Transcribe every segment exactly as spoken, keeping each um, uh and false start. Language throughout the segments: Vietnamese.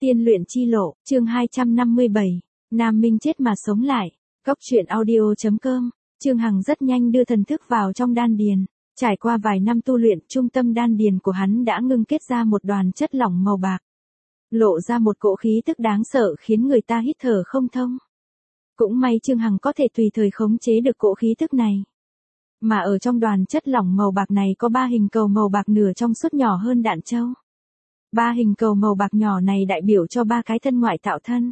Tiên luyện chi lộ, chương hai trăm năm mươi bảy, Nam Minh chết mà sống lại. Cốc truyện audio chấm com, Trương Hằng rất nhanh đưa thần thức vào trong đan điền. Trải qua vài năm tu luyện, trung tâm đan điền của hắn đã ngưng kết ra một đoàn chất lỏng màu bạc. Lộ ra một cỗ khí tức đáng sợ khiến người ta hít thở không thông. Cũng may Trương Hằng có thể tùy thời khống chế được cỗ khí tức này. Mà ở trong đoàn chất lỏng màu bạc này có ba hình cầu màu bạc nửa trong suốt nhỏ hơn đạn châu. Ba hình cầu màu bạc nhỏ này đại biểu cho ba cái thân ngoại tạo thân.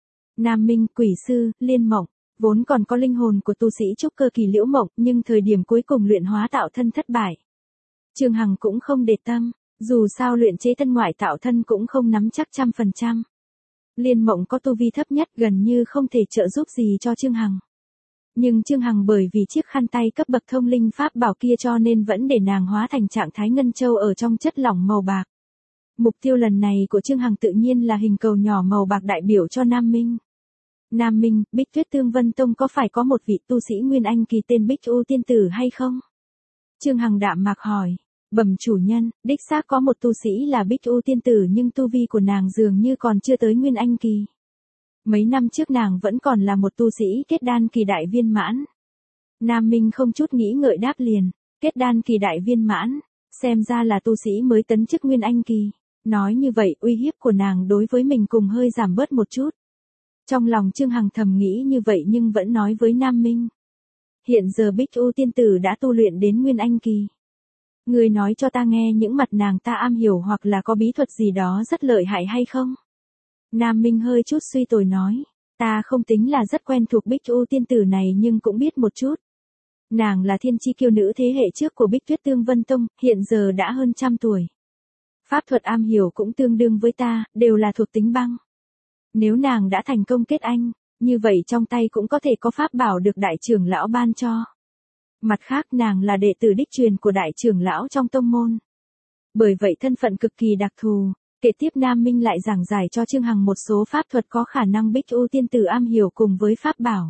Nam Minh, Quỷ Sư, Liên Mộng, vốn còn có linh hồn của tu sĩ trúc cơ kỳ Liễu Mộng, nhưng thời điểm cuối cùng luyện hóa tạo thân thất bại. Trương Hằng cũng không để tâm, dù sao luyện chế thân ngoại tạo thân cũng không nắm chắc trăm phần trăm. Liên Mộng có tu vi thấp nhất, gần như không thể trợ giúp gì cho Trương Hằng. Nhưng Trương Hằng bởi vì chiếc khăn tay cấp bậc thông linh pháp bảo kia cho nên vẫn để nàng hóa thành trạng thái ngân châu ở trong chất lỏng màu bạc. Mục tiêu lần này của Trương Hằng tự nhiên là hình cầu nhỏ màu bạc đại biểu cho Nam Minh. Nam Minh, Bích Tuyết Tương Vân Tông có phải có một vị tu sĩ Nguyên Anh kỳ tên Bích U Tiên Tử hay không? Trương Hằng đạm mạc hỏi. Bẩm chủ nhân, đích xác có một tu sĩ là Bích U Tiên Tử, nhưng tu vi của nàng dường như còn chưa tới Nguyên Anh kỳ. Mấy năm trước nàng vẫn còn là một tu sĩ kết đan kỳ đại viên mãn. Nam Minh không chút nghĩ ngợi đáp liền. Kết đan kỳ đại viên mãn, xem ra là tu sĩ mới tấn chức Nguyên Anh kỳ. Nói như vậy uy hiếp của nàng đối với mình cùng hơi giảm bớt một chút. Trong lòng Trương Hằng thầm nghĩ như vậy nhưng vẫn nói với Nam Minh. Hiện giờ Bích U Tiên Tử đã tu luyện đến Nguyên Anh kỳ. Người nói cho ta nghe những mặt nàng ta am hiểu hoặc là có bí thuật gì đó rất lợi hại hay không? Nam Minh hơi chút suy tồi nói. Ta không tính là rất quen thuộc Bích U Tiên Tử này nhưng cũng biết một chút. Nàng là thiên chi kiêu nữ thế hệ trước của Bích Tuyết Tương Vân Tông, hiện giờ đã hơn trăm tuổi. Pháp thuật am hiểu cũng tương đương với ta, đều là thuộc tính băng. Nếu nàng đã thành công kết anh, như vậy trong tay cũng có thể có pháp bảo được đại trưởng lão ban cho. Mặt khác nàng là đệ tử đích truyền của đại trưởng lão trong tông môn. Bởi vậy thân phận cực kỳ đặc thù. Kế tiếp Nam Minh lại giảng giải cho Trương Hằng một số pháp thuật có khả năng Bích U Tiên Tử am hiểu cùng với pháp bảo.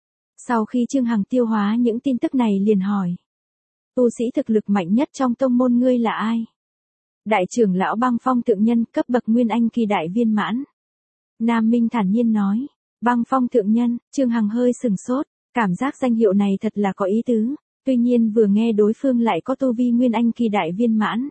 Sau khi Trương Hằng tiêu hóa những tin tức này liền hỏi. Tu sĩ thực lực mạnh nhất trong tông môn ngươi là ai? Đại trưởng lão Băng Phong Thượng Nhân, cấp bậc Nguyên Anh kỳ đại viên mãn. Nam Minh thản nhiên nói. Băng Phong Thượng Nhân, Trương Hằng hơi sừng sốt, cảm giác danh hiệu này thật là có ý tứ. Tuy nhiên vừa nghe đối phương lại có tu vi Nguyên Anh kỳ đại viên mãn.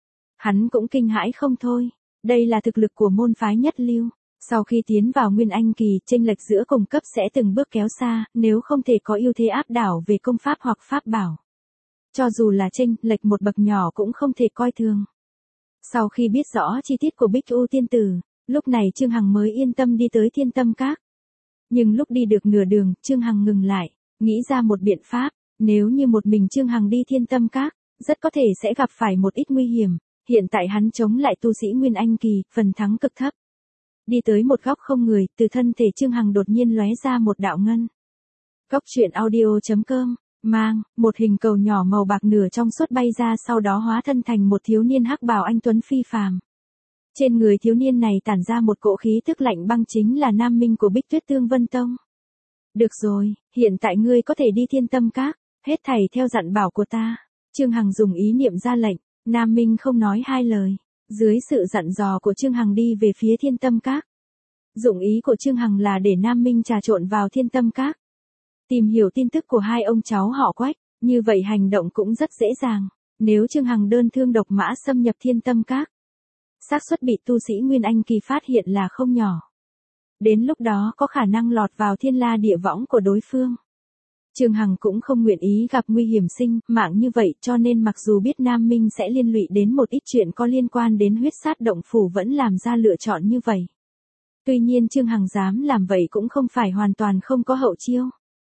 Hắn cũng kinh hãi không thôi. Đây là thực lực của môn phái nhất lưu. Sau khi tiến vào Nguyên Anh kỳ, chênh lệch giữa cùng cấp sẽ từng bước kéo xa, nếu không thể có ưu thế áp đảo về công pháp hoặc pháp bảo. Cho dù là chênh lệch một bậc nhỏ cũng không thể coi thường. Sau khi biết rõ chi tiết của Bích U Tiên Tử, lúc này Trương Hằng mới yên tâm đi tới Thiên Tâm Các. Nhưng lúc đi được nửa đường, Trương Hằng ngừng lại, nghĩ ra một biện pháp. Nếu như một mình Trương Hằng đi Thiên Tâm Các, rất có thể sẽ gặp phải một ít nguy hiểm. Hiện tại hắn chống lại tu sĩ Nguyên Anh kỳ, phần thắng cực thấp. Đi tới một góc không người, từ thân thể Trương Hằng đột nhiên lóe ra một đạo ngân. Cốc truyện audio chấm com, mang, một hình cầu nhỏ màu bạc nửa trong suốt bay ra, sau đó hóa thân thành một thiếu niên hắc bào anh tuấn phi phàm. Trên người thiếu niên này tản ra một cỗ khí tức lạnh băng, chính là Nam Minh của Bích Tuyết Tương Vân Tông. Được rồi, hiện tại ngươi có thể đi Thiên Tâm Các, hết thảy theo dặn bảo của ta. Trương Hằng dùng ý niệm ra lệnh, Nam Minh không nói hai lời. Dưới sự dặn dò của Trương Hằng đi về phía Thiên Tâm Các. Dụng ý của Trương Hằng là để Nam Minh trà trộn vào Thiên Tâm Các. Tìm hiểu tin tức của hai ông cháu họ Quách, như vậy hành động cũng rất dễ dàng. Nếu Trương Hằng đơn thương độc mã xâm nhập Thiên Tâm Các, xác suất bị tu sĩ Nguyên Anh kỳ phát hiện là không nhỏ. Đến lúc đó có khả năng lọt vào thiên la địa võng của đối phương. Trương Hằng cũng không nguyện ý gặp nguy hiểm sinh mạng như vậy, cho nên mặc dù biết Nam Minh sẽ liên lụy đến một ít chuyện có liên quan đến huyết sát động phủ vẫn làm ra lựa chọn như vậy. Tuy nhiên Trương Hằng dám làm vậy cũng không phải hoàn toàn không có hậu chiêu.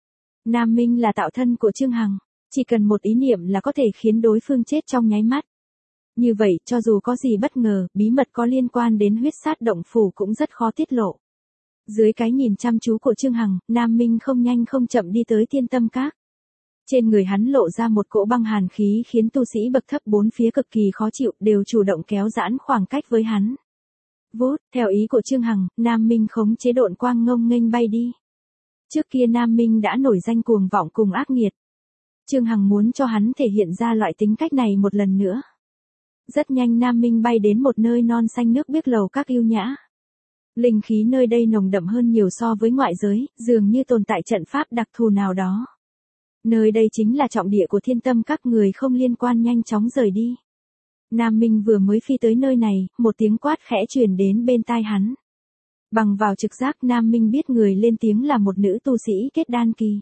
Nam Minh là tạo thân của Trương Hằng, chỉ cần một ý niệm là có thể khiến đối phương chết trong nháy mắt. Như vậy cho dù có gì bất ngờ, bí mật có liên quan đến huyết sát động phủ cũng rất khó tiết lộ. Dưới cái nhìn chăm chú của Trương Hằng, Nam Minh không nhanh không chậm đi tới Thiên Tâm Các. Trên người hắn lộ ra một cỗ băng hàn khí khiến tu sĩ bậc thấp bốn phía cực kỳ khó chịu, đều chủ động kéo giãn khoảng cách với hắn. Vút, theo ý của Trương Hằng, Nam Minh khống chế độn quang ngông nghênh bay đi. Trước kia Nam Minh đã nổi danh cuồng vọng cùng ác nghiệt. Trương Hằng muốn cho hắn thể hiện ra loại tính cách này một lần nữa. Rất nhanh Nam Minh bay đến một nơi non xanh nước biếc lầu các yêu nhã. Linh khí nơi đây nồng đậm hơn nhiều so với ngoại giới, dường như tồn tại trận pháp đặc thù nào đó. Nơi đây chính là trọng địa của thiên tâm, các người không liên quan nhanh chóng rời đi. Nam Minh vừa mới phi tới nơi này, một tiếng quát khẽ truyền đến bên tai hắn. Bằng vào trực giác Nam Minh biết người lên tiếng là một nữ tu sĩ kết đan kỳ.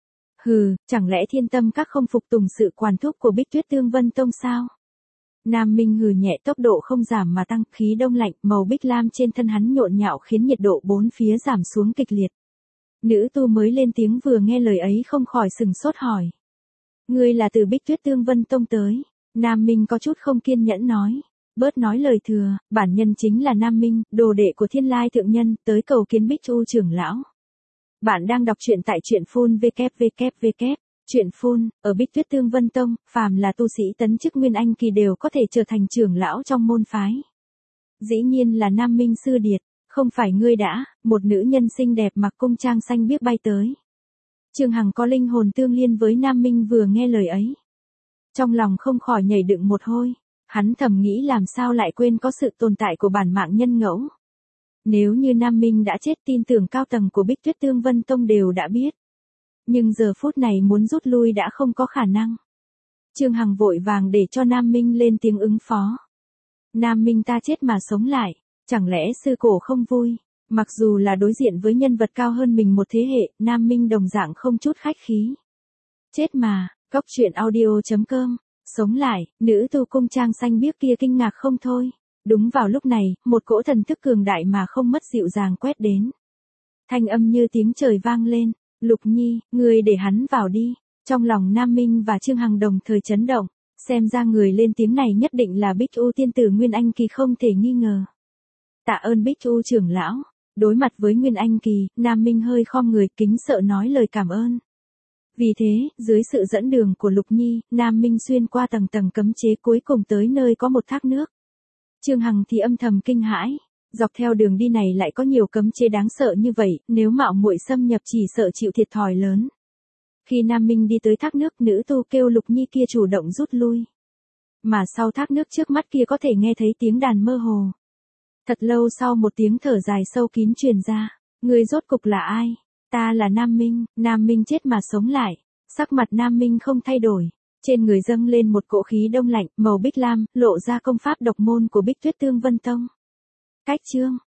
Hừ, chẳng lẽ thiên tâm các không phục tùng sự quản thúc của Bích Tuyết Tương Vân Tông sao? Nam Minh hừ nhẹ, tốc độ không giảm mà tăng, khí đông lạnh, màu bích lam trên thân hắn nhộn nhạo khiến nhiệt độ bốn phía giảm xuống kịch liệt. Nữ tu mới lên tiếng vừa nghe lời ấy không khỏi sừng sốt hỏi. Ngươi là từ Bích Tuyết Tương Vân Tông tới. Nam Minh có chút không kiên nhẫn nói. Bớt nói lời thừa, bản nhân chính là Nam Minh, đồ đệ của Thiên Lai Thượng Nhân, tới cầu kiến Bích U trưởng lão. Bạn đang đọc truyện tại truyện phun vê kép vê kép vê kép. Truyện phun, ở Bích Tuyết Tương Vân Tông, phàm là tu sĩ tấn chức Nguyên Anh kỳ đều có thể trở thành trưởng lão trong môn phái. Dĩ nhiên là Nam Minh sư điệt, không phải ngươi đã, một nữ nhân xinh đẹp mặc cung trang xanh biếc bay tới. Trương Hằng có linh hồn tương liên với Nam Minh vừa nghe lời ấy. Trong lòng không khỏi nhảy dựng một hôi, hắn thầm nghĩ làm sao lại quên có sự tồn tại của bản mạng nhân ngẫu. Nếu như Nam Minh đã chết tin tưởng cao tầng của Bích Tuyết Tương Vân Tông đều đã biết. Nhưng giờ phút này muốn rút lui đã không có khả năng. Trương Hằng vội vàng để cho Nam Minh lên tiếng ứng phó. Nam Minh ta chết mà sống lại, chẳng lẽ sư cổ không vui? Mặc dù là đối diện với nhân vật cao hơn mình một thế hệ, Nam Minh đồng dạng không chút khách khí. Chết mà, cóc truyện audio chấm com, sống lại, nữ tu cung trang xanh biếc kia kinh ngạc không thôi. Đúng vào lúc này, một cỗ thần thức cường đại mà không mất dịu dàng quét đến. Thanh âm như tiếng trời vang lên. Lục Nhi, ngươi để hắn vào đi. Trong lòng Nam Minh và Trương Hằng đồng thời chấn động, xem ra người lên tiếng này nhất định là Bích U tiên tử Nguyên Anh kỳ không thể nghi ngờ. Tạ ơn Bích U trưởng lão. Đối mặt với Nguyên Anh kỳ, Nam Minh hơi khom người kính sợ nói lời cảm ơn. Vì thế, dưới sự dẫn đường của Lục Nhi, Nam Minh xuyên qua tầng tầng cấm chế cuối cùng tới nơi có một thác nước. Trương Hằng thì âm thầm kinh hãi. Dọc theo đường đi này lại có nhiều cấm chế đáng sợ như vậy, nếu mạo muội xâm nhập chỉ sợ chịu thiệt thòi lớn. Khi Nam Minh đi tới thác nước, nữ tu kêu Lục Nhi kia chủ động rút lui. Mà sau thác nước trước mắt kia có thể nghe thấy tiếng đàn mơ hồ. Thật lâu sau một tiếng thở dài sâu kín truyền ra, người rốt cục là ai? Ta là Nam Minh. Nam Minh chết mà sống lại, sắc mặt Nam Minh không thay đổi. Trên người dâng lên một cỗ khí đông lạnh, màu bích lam, lộ ra công pháp độc môn của Bích Tuyết Tương Vân Tông. Cách chương,